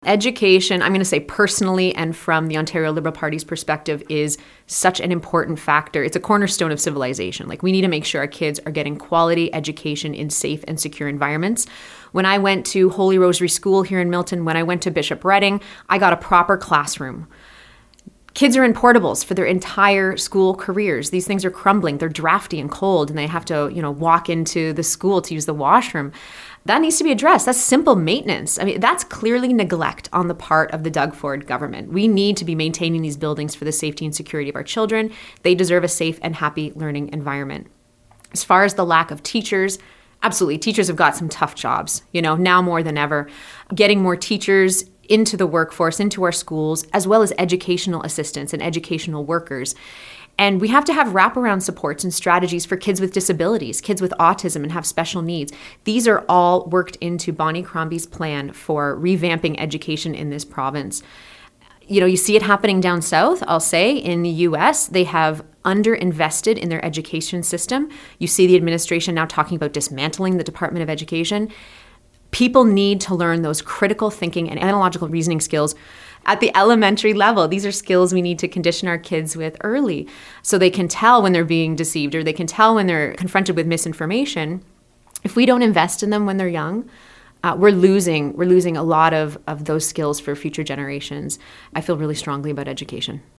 Education, I'm going to say personally and from the Ontario Liberal Party's perspective, is such an important factor. It's a cornerstone of civilization. Like, we need to make sure our kids are getting quality education in safe and secure environments. When I went to Holy Rosary School here in Milton, when I went to Bishop Redding, I got a proper classroom. Kids are in portables for their entire school careers. These things are crumbling. They're drafty and cold, and they have to, walk into the school to use the washroom. That needs to be addressed. That's simple maintenance. I mean, that's clearly neglect on the part of the Doug Ford government. We need to be maintaining these buildings for the safety and security of our children. They deserve a safe and happy learning environment. As far as the lack of teachers, absolutely, teachers have got some tough jobs, now more than ever. Getting more teachers into the workforce, into our schools, as well as educational assistants and educational workers. And we have to have wraparound supports and strategies for kids with disabilities, kids with autism and have special needs. These are all worked into Bonnie Crombie's plan for revamping education in this province. You see it happening down south, I'll say. In the US, they have underinvested in their education system. You see the administration now talking about dismantling the Department of Education. People need to learn those critical thinking and analogical reasoning skills at the elementary level. These are skills we need to condition our kids with early so they can tell when they're being deceived or they can tell when they're confronted with misinformation. If we don't invest in them when they're young, we're losing a lot of those skills for future generations. I feel really strongly about education.